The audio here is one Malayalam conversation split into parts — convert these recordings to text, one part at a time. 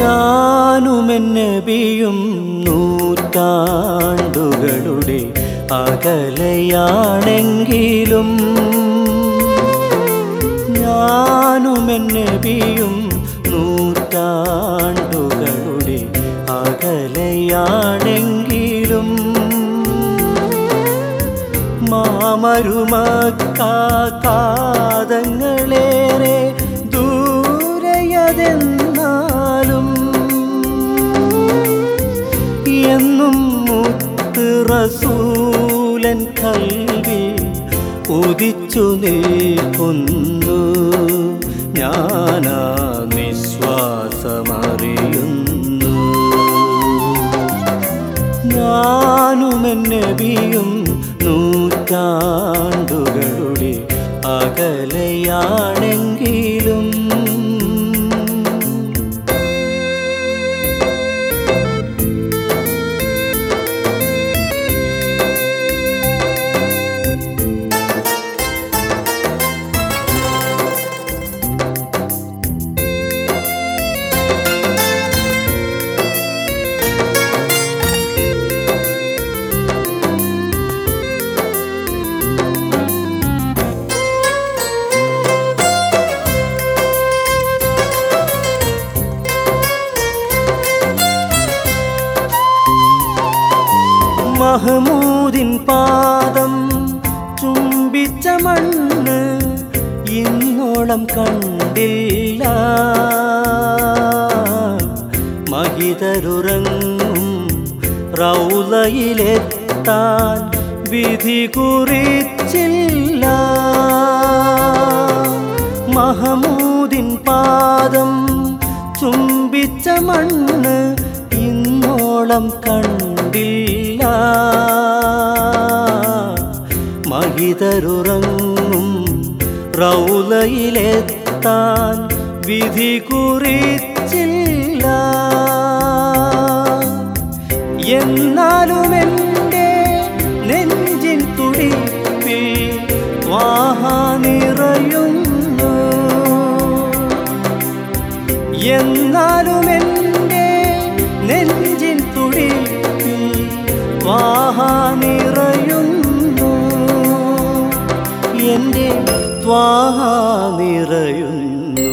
ഞാനും നബിയും നൂറ്റാണ്ടുകളുടെ അകലെയാണെങ്കിലും ഞാനും നബിയും നൂറ്റാണ്ടുകളുടെ അകലെയാണെങ്കിലും മാമരുമക്കാതങ്ങളേറെ ദൂരയതെന്നാലും എന്നും മുത്ത് റസൂലൻ കൽവിൽ ഉദിച്ചു നിൽക്കുന്നു. ഞാനാ നിശ്വാസമറിയുന്നു. ഞാനും നബിയും നൂറ്റാണ്ടുകളുടെ അകലെയാണെങ്കിലും മഹ്മൂദിൻ പാദം ചുംബിച്ച മണ്ണ് ഇന്നോളം കണ്ടില്ല. മഹിതരുറങ്ങും റൗളയിലെത്താൻ വിധി കുറിച്ചില്ല. മഹ്മൂദിൻ പാദം ചുംബിച്ച മണ്ണ് ഇന്നോളം കണ്ടില്ല. മഹിതരുറങ്ങും റൗളയിലെത്താൻ വിധി കുറിച്ചില്ല. എന്നാലും എൻ്റെ നെഞ്ചിൻ തുടിപ്പിൽ ത്വാഹ നിറയുന്നു. എന്നാലും എൻ്റെ നെഞ്ചിൻ തുടിപ്പിൽ ത്വാഹ നിറയുന്നു. എൻ്റെ ത്വാഹ നിറയുന്നു.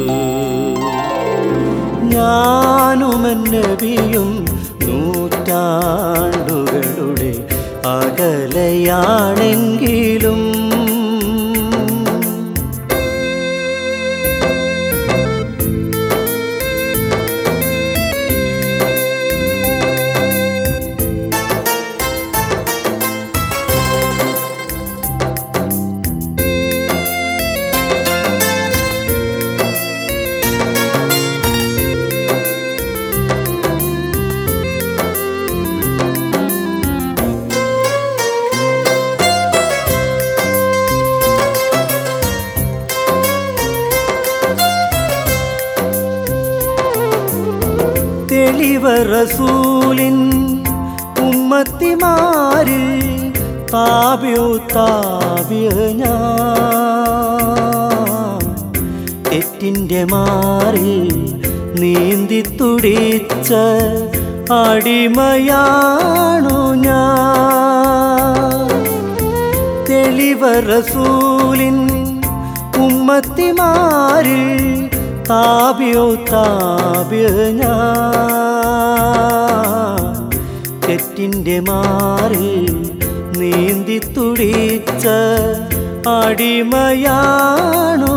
ഞാനും നബിയും നൂറ്റാണ്ടുകളുടെ അകലെയാണെങ്കിലും തെളിവ റസൂലിൻ ഉമ്മത്തിമാരിൽ താബിയ ഞാൻ തെറ്റിൻ്റെ മാറിൽ നീന്തി തുടിച്ച അടിമയാണു ഞാൻ. തെളിവ റസൂലിൻ ഉമ്മത്തിമാരിൽ താബിയ ഞാൻ തെറ്റിൻ്റെ മാറിൽ നീന്തി തുടിച്ച അടിമയാണു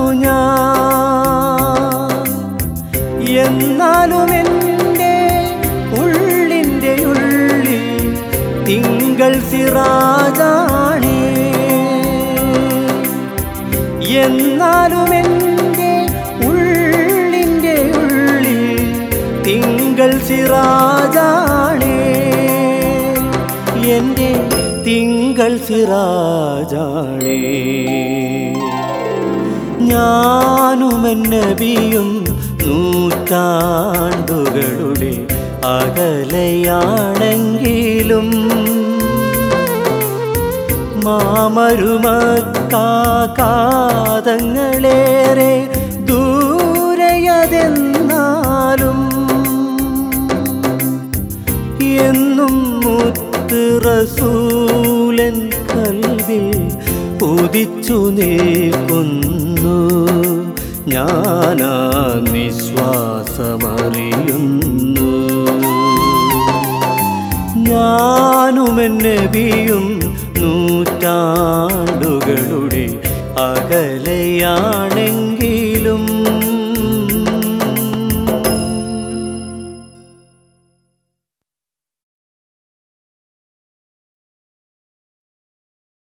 ഞാൻ. എന്നാലും എൻ്റെ ഉള്ളിൻ്റെ ഉള്ളിൽ തിങ്കൾ സിറാജാണേ. എന്നാലും എൻ്റെ ഉള്ളിൻ്റെ ഉള്ളിൽ തിങ്കൾ സിറാജാണേ. എൻ്റെ തിങ്കൾ സിറാജാണേ. ഞാനും നബിയും നൂറ്റാണ്ടുകളുടെ അകലെയാണെങ്കിലും മാമരുമക്കാതങ്ങളേറെ ദൂരയതെന്നാലും റസൂലൻ കൽവിൽ ഉദിച്ചു നിൽക്കുന്നു. ഞാനാ നിശ്വാസമറിയുന്നു. ഞാനുമെൻ നബിയും നൂറ്റാണ്ടുകളുടെ അകലെയാണ്.